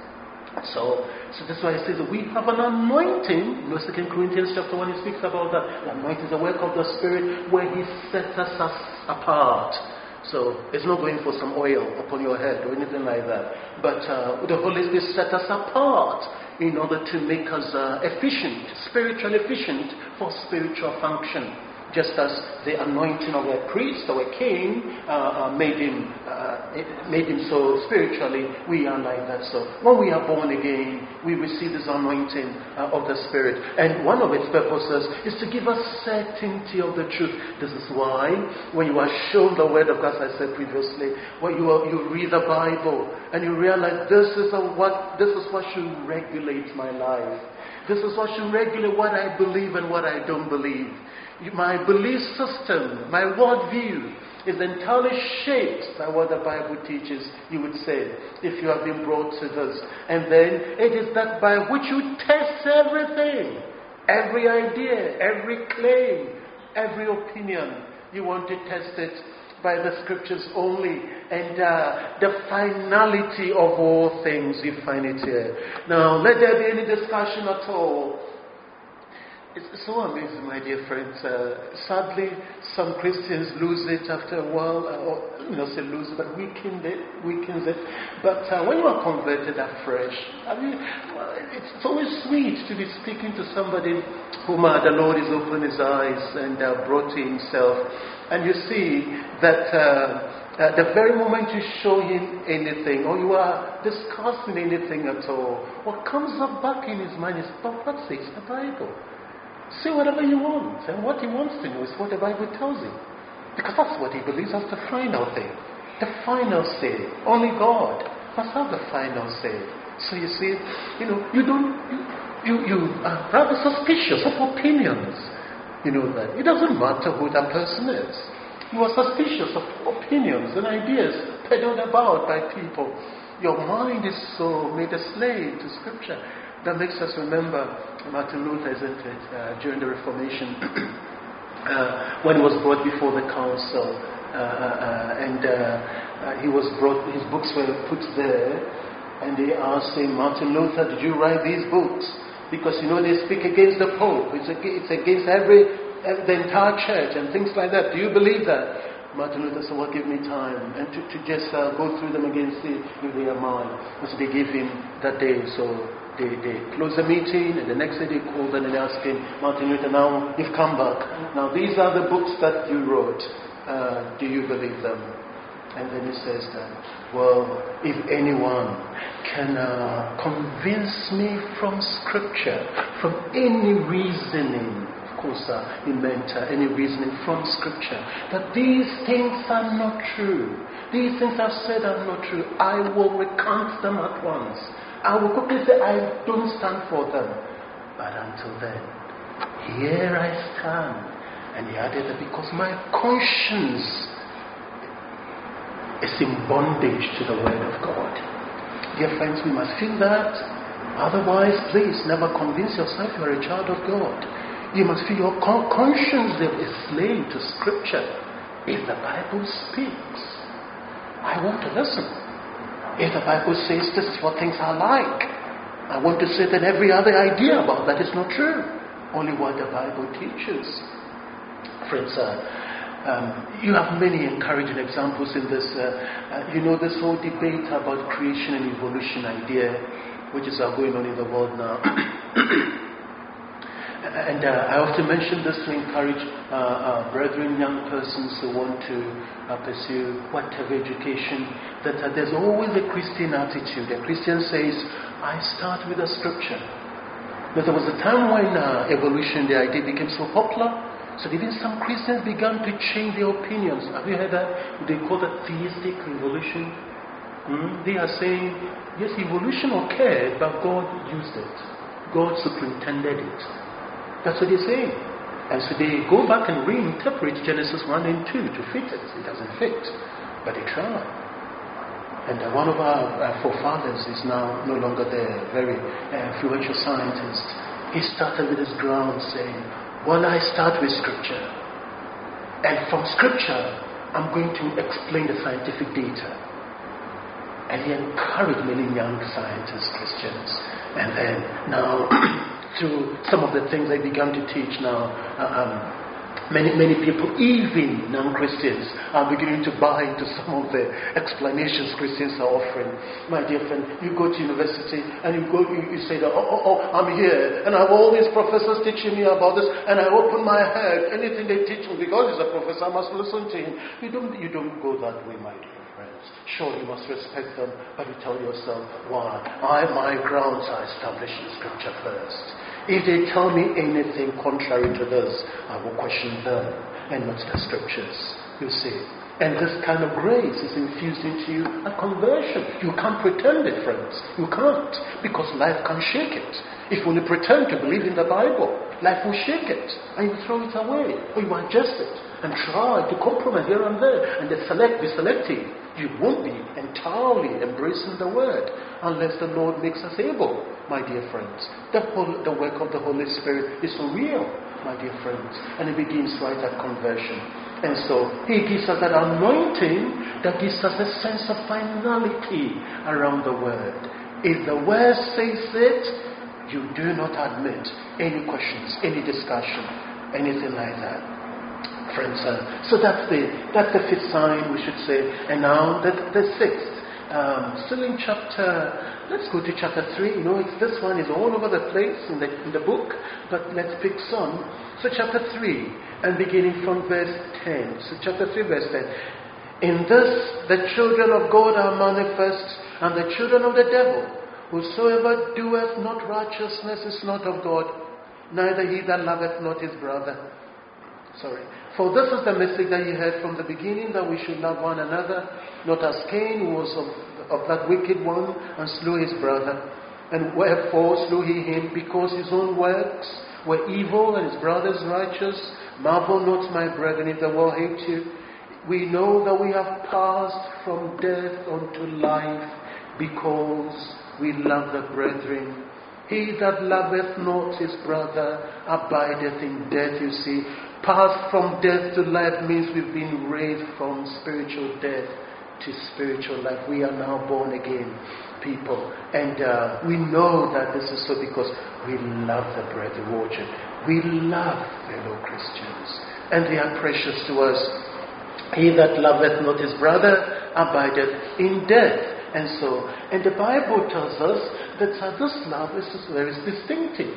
So that's why he says that we have an anointing. 2 Corinthians chapter 1, he speaks about that. The anointing is the work of the Spirit where he sets us apart. So it's not going for some oil upon your head or anything like that. But the Holy Spirit set us apart in order to make us efficient, spiritually efficient for spiritual function. Just as the anointing of a priest or a king made him so spiritually, we are like that. So when we are born again, we receive this anointing of the Spirit. And one of its purposes is to give us certainty of the truth. This is why when you are shown the Word of God, as I said previously, when you read the Bible and you realize this is what should regulate my life. This is what should regulate what I believe and what I don't believe. My belief system, my worldview is entirely shaped by what the Bible teaches, you would say, if you have been brought to this. And then it is that by which you test everything. Every idea, every claim, every opinion, you want to test it by the scriptures only. And the finality of all things, you find it here. Now, let there be any discussion at all. It's so amazing, my dear friends. Sadly, some Christians lose it after a while, or say lose it, but weakens it. But when you are converted afresh, it's always sweet to be speaking to somebody whom the Lord has opened his eyes and brought to himself. And you see that the very moment you show him anything, or you are discussing anything at all, what comes up back in his mind is, but what says the Bible? Say whatever you want, and what he wants to know is what the Bible tells him. Because that's what he believes as the final thing. The final say. Only God must have the final say. So you see, you are rather suspicious of opinions. You know that. It doesn't matter who that person is. You are suspicious of opinions and ideas peddled about by people. Your mind is so made a slave to Scripture. That makes us remember Martin Luther, isn't it? During the Reformation, when he was brought before the council, he was brought, his books were put there, and they asked him, Martin Luther, did you write these books? Because they speak against the Pope. It's against the entire church and things like that. Do you believe that? Martin Luther said, well, give me time and to just go through them again, see if they are mine. And so they gave him that day. So they closed the meeting, and the next day they called and they asked him, Martin Luther, now you've come back. Now these are the books that you wrote. Do you believe them? And then he says that, well, if anyone can convince me from Scripture, from any reasoning, he meant any reasoning from Scripture, that these things are not true. These things I've said are not true. I will recant them at once. I will quickly say I don't stand for them. But until then, here I stand. And he added that because my conscience is in bondage to the Word of God. Dear friends, we must feel that. Otherwise, please never convince yourself you are a child of God. You must feel your conscience is slave to Scripture. If the Bible speaks, I want to listen. If the Bible says this is what things are like, I want to say that every other idea about that is not true. Only what the Bible teaches. Friends, you have many encouraging examples in this. This whole debate about creation and evolution idea, which is going on in the world now. And I often mention this to encourage brethren, young persons who want to pursue whatever education, that there's always a Christian attitude. A Christian says, I start with the Scripture. But there was a time when evolution, the idea became so popular, so even some Christians began to change their opinions. Have you heard that? They call it theistic evolution. They are saying, yes, evolution occurred, but God used it. God superintended it. That's what they're saying. And so they go back and reinterpret Genesis 1 and 2 to fit it. It doesn't fit. But they try. And one of our forefathers is now no longer there, very influential scientist. He started with his ground saying, well, I start with Scripture. And from Scripture, I'm going to explain the scientific data. And he encouraged many young scientists, Christians. And then now, through some of the things I began to teach now, many people, even non-Christians, are beginning to buy into some of the explanations Christians are offering. My dear friend, you go to university and you say that, I'm here, and I have all these professors teaching me about this, and I open my head, anything they teach me, because he's a professor, I must listen to him. You don't go that way, my dear friends. Sure, you must respect them, but you tell yourself, why? My grounds are established in Scripture first. If they tell me anything contrary to this, I will question them and not the Scriptures. You see. And this kind of grace is infused into you at conversion. You can't pretend it, friends. You can't. Because life can shake it. If you only pretend to believe in the Bible, life will shake it. And you throw it away. Or you adjust it. And try to compromise here and there. And be selective. You won't be entirely embracing the Word unless the Lord makes us able my dear friends. The work of the Holy Spirit is so real, my dear friends. And it begins right at conversion. And so He gives us that anointing that gives us a sense of finality around the Word. If the Word says it, you do not admit any questions, any discussion, anything like that. Friends, so that's the fifth sign, we should say. And now the sixth. Still in let's go to chapter 3. This one is all over the place in the book, but let's pick some. So chapter 3, and beginning from verse 10. So chapter 3, verse 10. In this, the children of God are manifest, and the children of the devil. Whosoever doeth not righteousness is not of God, neither he that loveth not his brother. For this is the message that you heard from the beginning, that we should love one another, not as Cain, who was of that wicked one, and slew his brother. And wherefore slew he him? Because his own works were evil, and his brother's righteous. Marvel not, my brethren, if the world hate you. We know that we have passed from death unto life, because we love the brethren. He that loveth not his brother abideth in death. You see, passed from death to life means we've been raised from spiritual death to spiritual life. We are now born again people. And we know that this is so because we love the brethren. Watch it. We love fellow Christians. And they are precious to us. He that loveth not his brother abideth in death. And the Bible tells us that this love is very distinctive.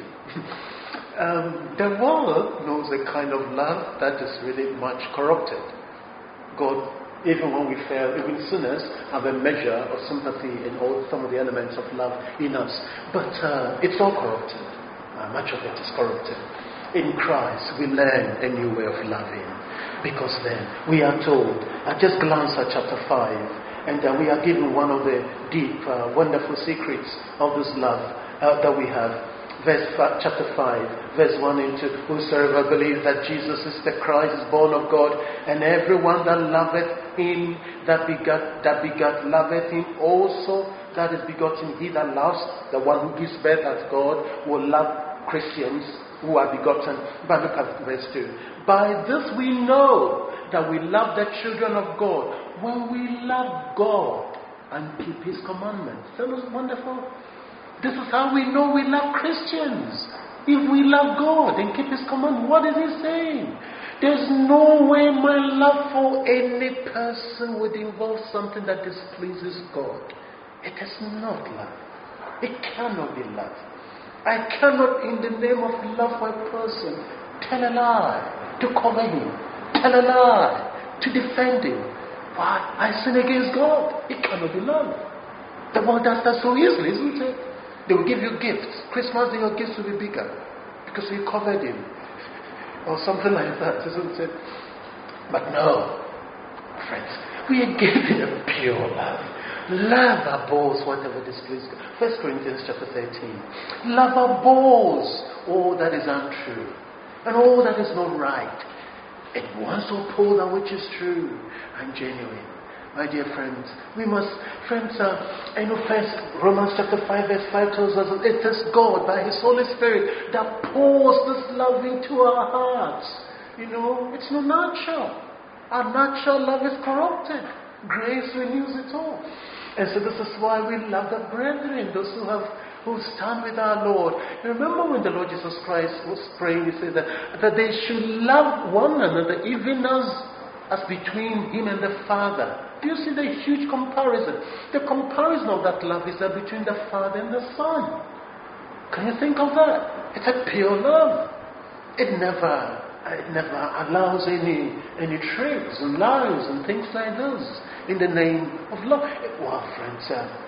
The world knows a kind of love that is really much corrupted. God, even when we fail, even sinners have a measure of sympathy in all some of the elements of love in us. But it's all corrupted. Much of it is corrupted. In Christ, we learn a new way of loving. Because then we are told, just glance at chapter 5, and we are given one of the deep, wonderful secrets of this love that we have. Chapter 5, verse 1 and 2. Whosoever believes that Jesus is the Christ is born of God, and everyone that loveth him that begat loveth him also that is begotten. He that loves, the one who gives birth as God, will love Christians who are begotten. But look at verse 2. By this we know that we love the children of God, when we love God and keep His commandments. That was wonderful. This is how we know we love Christians. If we love God and keep His commandments, what is He saying? There's no way my love for any person would involve something that displeases God. It is not love. It cannot be love. I cannot, in the name of love for a person, tell a lie to cover him, tell a lie to defend him. Why? I sin against God. It cannot be love. The world does that so easily, isn't it? They will give you gifts. Christmas Day, your gifts will be bigger because you covered him, or something like that, isn't it? But no, friends, we are given a pure love. Love abhors whatever displeases God. 1 Corinthians chapter 13. Love abhors all that is untrue and all that is not right. It wants to uphold that which is true and genuine. My dear friends, we must, first Romans chapter 5 verse 5 tells us that it is God by His Holy Spirit that pours this love into our hearts. It's not natural. Our natural love is corrupted. Grace renews it all. And so this is why we love the brethren, those who stand with our Lord. You remember when the Lord Jesus Christ was praying, He said that they should love one another even as between Him and the Father. Do you see the huge comparison? The comparison of that love is that between the Father and the Son. Can you think of that? It's a pure love. It never allows any tricks and lies and things like those in the name of love. Well, friends,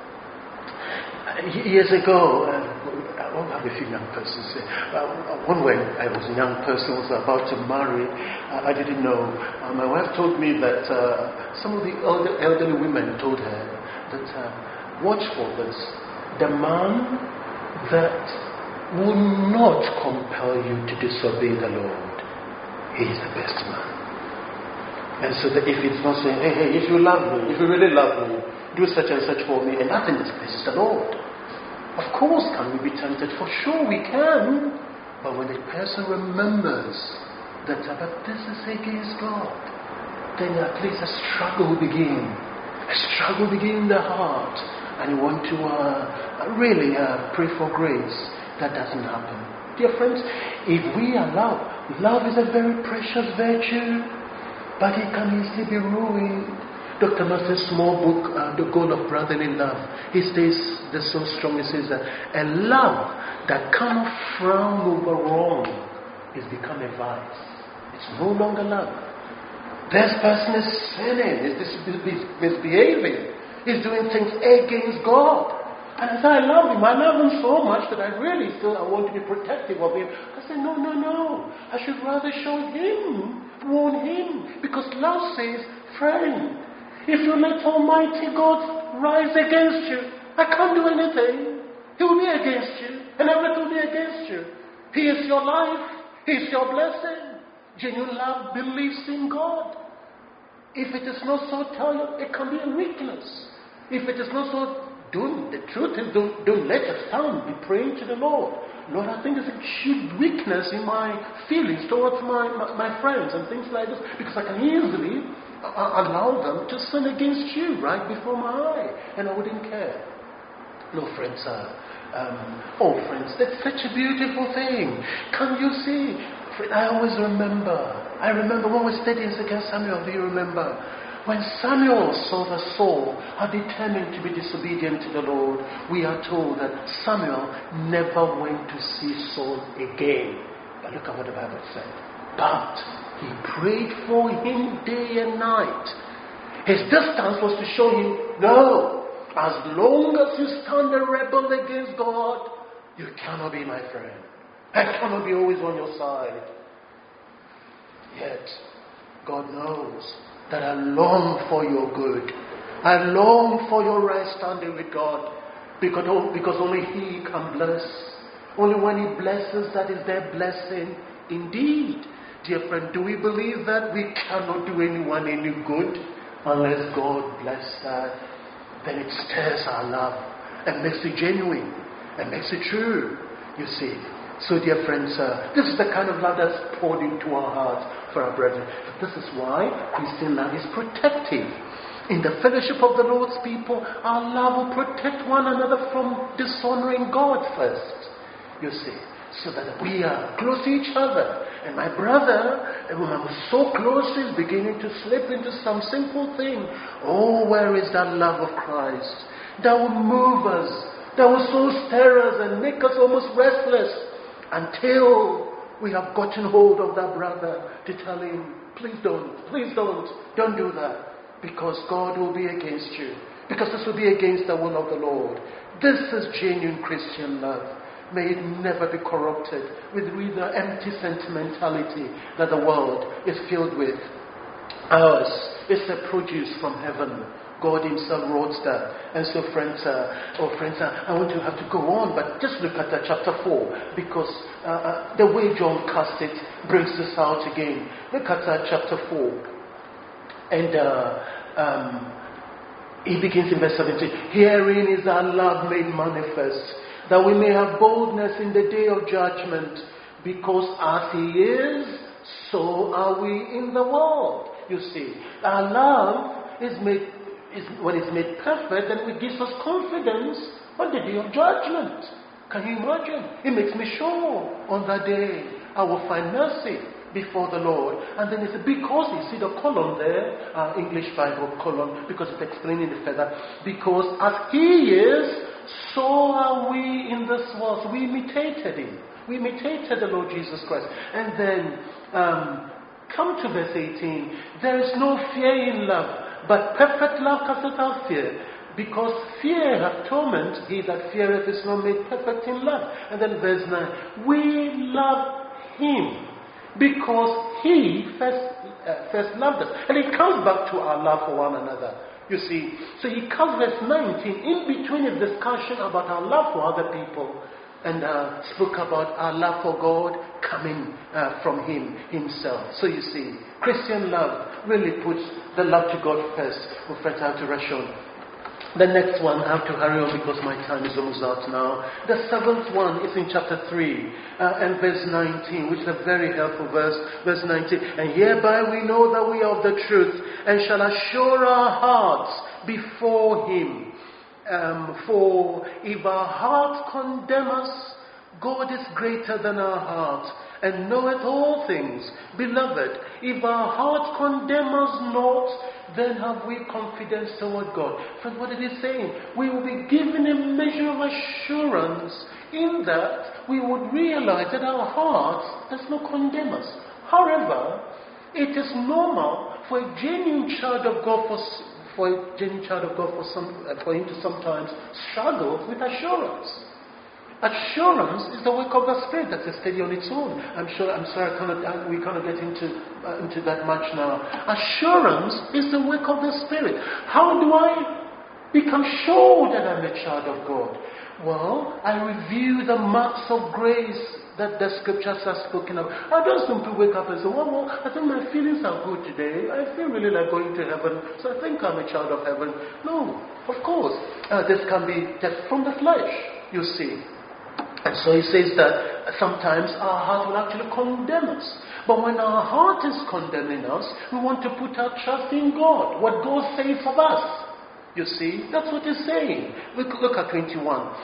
years ago, I won't have a few young persons here. When I was a young person, was about to marry, I didn't know. My wife told me that some of the elderly women told her that watch for this. The man that will not compel you to disobey the Lord, he is the best man. And so that if it's not saying, if you love me, if you really love me, do such and such for me, and nothing displeases the Lord. Of course, can we be tempted? For sure we can. But when a person remembers that but this is against God, then at least a struggle will begin. A struggle will begin in the heart. And you want to really pray for grace. That doesn't happen. Dear friends, if we allow, love is a very precious virtue, but it can easily be ruined. Dr. Masters' small book, The Goal of Brotherly Love, he states this so strong. He says that a love that cannot frown over wrong is become a vice. It's no longer love. This person is sinning, is misbehaving, is doing things against God. And as I love him so much that I really feel I want to be protective of him. I say, no. I should rather show him, warn him. Because love says, friend, if you let Almighty God rise against you, I can't do anything. He will be against you, and everything will be against you. He is your life. He is your blessing. Genuine love believes in God. If it is not so, tell you, it can be a weakness. If it is not so, the truth is, don't let it stand. Be praying to the Lord. Lord, I think there's a huge weakness in my feelings towards my friends and things like this, because I can easily allow them to sin against you right before my eye, and I wouldn't care. No, friends, friends, that's such a beautiful thing. Can you see? I always remember when we studied in 2 Samuel, do you remember? When Samuel saw that Saul had determined to be disobedient to the Lord, we are told that Samuel never went to see Saul again. But look at what the Bible said. But he prayed for him day and night. His distance was to show him, no, as long as you stand a rebel against God, you cannot be my friend. I cannot be always on your side. Yet, God knows that I long for your good. I long for your right standing with God. Because only He can bless. Only when He blesses, that is their blessing. Indeed, dear friend, do we believe that we cannot do anyone any good unless God bless that? Then it stirs our love and makes it genuine and makes it true. You see. So, dear friends, this is the kind of love that's poured into our hearts for our brethren. This is why Christian love is protective. In the fellowship of the Lord's people, our love will protect one another from dishonoring God first. You see, so that we are close to each other. And my brother, when I'm so close, is beginning to slip into some simple thing. Oh, where is that love of Christ that will move us, that will so stir us and make us almost restless, until we have gotten hold of that brother to tell him, please don't do that, because God will be against you, because this will be against the will of the Lord. This is genuine Christian love. May it never be corrupted with the empty sentimentality that the world is filled with. Ours is a produce from heaven. God Himself wrote that. And so, friends, I want to have to go on, but just look at chapter 4, because the way John cast it brings this out again. Look at chapter 4. And he begins in verse 17. Herein is our love made manifest, that we may have boldness in the day of judgment, because as He is, so are we in the world. You see, our love is when it's made perfect, then it gives us confidence on the day of judgment. Can you imagine? It makes me sure on that day I will find mercy before the Lord. And then it's because, you see the column there, English Bible column, because it's explaining it further. Because as He is, so are we in this world. So we imitated Him. We imitated the Lord Jesus Christ. And then, come to verse 18. There is no fear in love, but perfect love casteth out fear, because fear hath torment. He that feareth is not made perfect in love. And then verse 9. We love Him because He first loved us. And it comes back to our love for one another. You see, so he comes verse 19 in between a discussion about our love for other people, and spoke about our love for God coming from Himself. So you see, Christian love really puts the love to God first. Friends, I have to rush on. The next one, I have to hurry on because my time is almost out now. The seventh one is in chapter 3 and verse 19, which is a very helpful verse. Verse 19, and hereby we know that we are of the truth and shall assure our hearts before Him. For if our heart condemn us, God is greater than our heart and knoweth all things. Beloved, if our heart condemn us not, then have we confidence toward God. Friend, what it is saying? We will be given a measure of assurance in that we would realize that our heart does not condemn us. However, it is normal for a genuine child of God for him to sometimes struggle with assurance. Assurance is the work of the Spirit that's a study on its own. We cannot get into that much now. Assurance is the work of the Spirit. How do I become sure that I'm a child of God? Well, I review the marks of grace that the scriptures are spoken of. I don't simply wake up and say, well, I think my feelings are good today. I feel really like going to heaven, so I think I'm a child of heaven. No, of course. This can be just from the flesh, you see. And so he says that sometimes our heart will actually condemn us. But when our heart is condemning us, we want to put our trust in God. What God says of us. You see, that's what he's saying. Look at 21.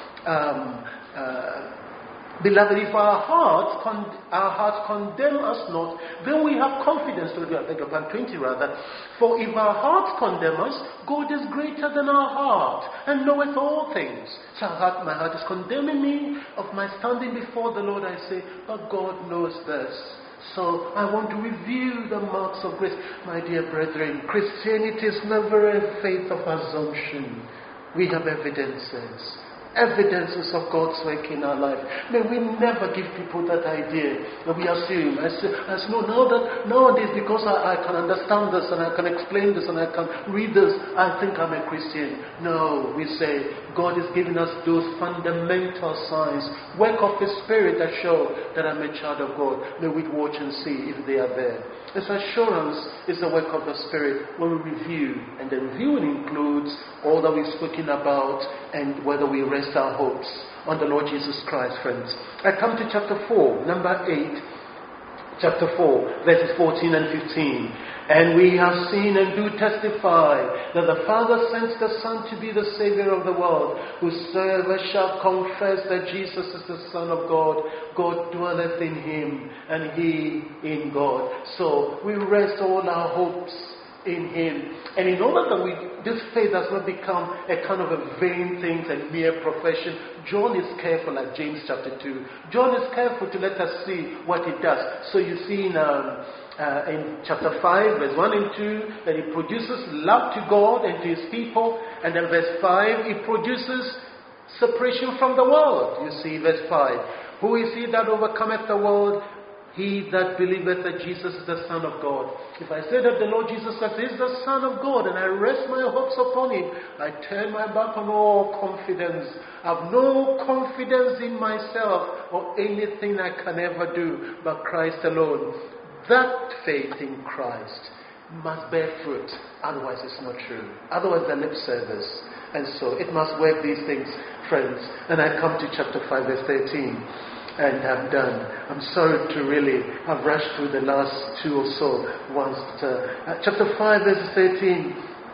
Beloved, if our hearts condemn us not, then we have confidence. I think about 20 rather. For if our hearts condemn us, God is greater than our heart and knoweth all things. So my heart is condemning me of my standing before the Lord. I say, but God knows this. So I want to review the marks of grace. My dear brethren, Christianity is never a faith of assumption. We have evidences of God's work in our life. May we never give people that idea that we assume. Nowadays, because I can understand this and I can explain this and I can read this, I think I'm a Christian. No, we say God is giving us those fundamental signs, work of His Spirit that show that I'm a child of God. May we watch and see if they are there. This assurance is the work of the Spirit when we review, and the reviewing includes all that we've spoken about and whether we rest our hopes on the Lord Jesus Christ, friends. I come to chapter 4, number 8, chapter 4, verses 14 and 15. And we have seen and do testify that the Father sent the Son to be the Savior of the world. Whosoever shall confess that Jesus is the Son of God, God dwelleth in Him, and He in God. So we rest all our hopes in Him. And in order that this faith does not become a kind of a vain thing, a mere profession, John is careful, like James chapter 2. John is careful to let us see what it does. So you see in chapter 5, verse 1 and 2, that it produces love to God and to His people. And then verse 5, it produces separation from the world. You see, verse 5. Who is he that overcometh the world? He that believeth that Jesus is the Son of God. If I say that the Lord Jesus Christ is the Son of God and I rest my hopes upon Him, I turn my back on all confidence. I have no confidence in myself or anything I can ever do but Christ alone. That faith in Christ must bear fruit. Otherwise it's not true. Otherwise the lip service. And so it must work these things, friends. And I come to chapter 5 verse 13. And I'm done. I'm sorry to really have rushed through the last two or so ones. Chapter 5, verse 13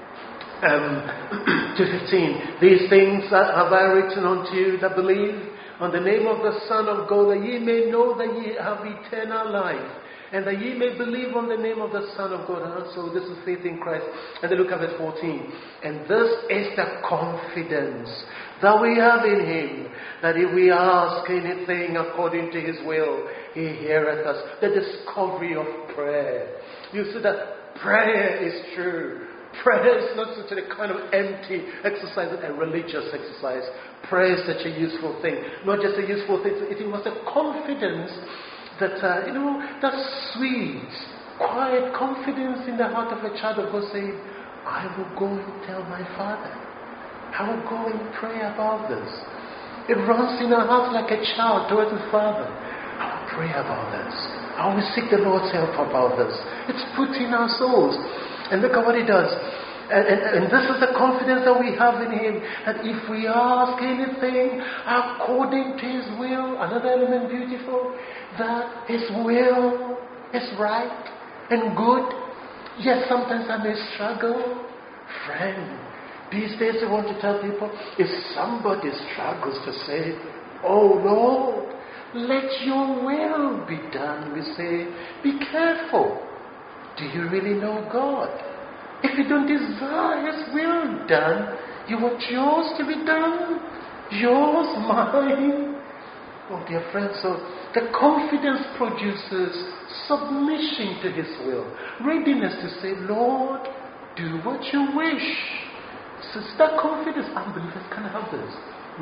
to 15. These things have I written unto you that believe on the name of the Son of God, that ye may know that ye have eternal life, and that ye may believe on the name of the Son of God. And so this is faith in Christ. And then look at verse 14. And this is the confidence that we have in Him, that if we ask anything according to His will, He heareth us. The discovery of prayer. You see that prayer is true. Prayer is not such a kind of empty exercise, a religious exercise. Prayer is such a useful thing. Not just a useful thing, it was a confidence that, that sweet, quiet confidence in the heart of a child of God saying, I will go and tell my Father. I will go and pray about this. It runs in our hearts like a child towards his Father. I will pray about this. I will seek the Lord's help about this. It's put in our souls. And look at what He does. And this is the confidence that we have in Him, that if we ask anything according to His will, another element beautiful, that His will is right and good. Yes, sometimes I may struggle. Friend, these days I want to tell people, if somebody struggles to say, oh Lord, let your will be done, we say, be careful. Do you really know God? If you don't desire His will done, you want yours to be done. Yours, mine. Oh dear friends, so the confidence produces submission to His will. Readiness to say, Lord, do what you wish. So it's that confidence. Unbelievers can have this.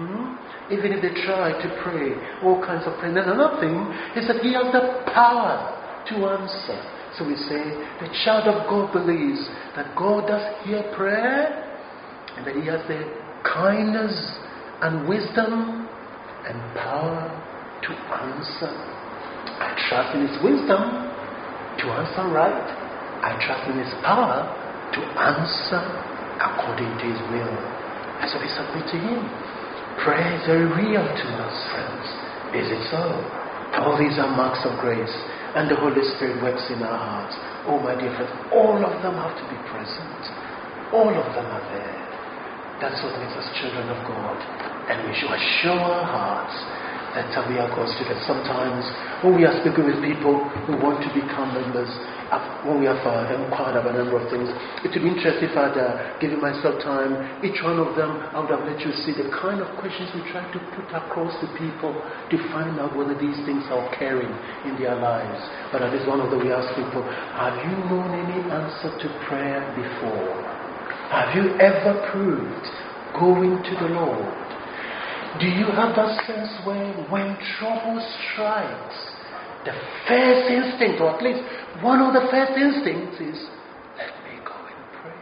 Even if they try to pray all kinds of prayers. And another thing is that He has the power to answer. So we say the child of God believes that God does hear prayer and that He has the kindness and wisdom and power to answer. I trust in His wisdom to answer right. I trust in His power to answer according to His will. And so we submit to Him. Prayer is very real to us, friends. Is it so? All these are marks of grace. And the Holy Spirit works in our hearts. Oh my dear friends, all of them have to be present. All of them are there. That's what makes us children of God. And we should assure our hearts that we are God's children. Sometimes when we are speaking with people who want to become members, when we have inquired about a number of things, it would be interesting if I'd given myself time. Each one of them, I would have let you see the kind of questions we try to put across to people to find out whether these things are occurring in their lives. But at least one of them, we ask people, have you known any answer to prayer before? Have you ever proved going to the Lord? Do you have that sense where when trouble strikes, the first instinct, or at least one of the first instincts, is let me go and pray?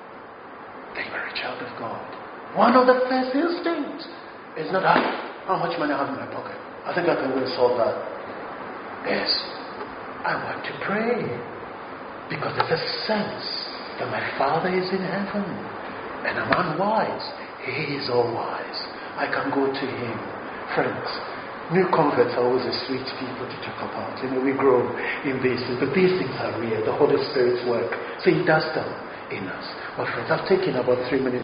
That you are a child of God. One of the first instincts is not how much money I have in my pocket. I think I can go and solve that. Yes, I want to pray because there's a sense that my Father is in heaven and I'm unwise. He is all wise. I can go to Him. Friends, new converts are always a sweet people to talk about. We grow in this, but these things are real. The Holy Spirit's work. So He does them in us. Well, friends, I've taken about 3 minutes.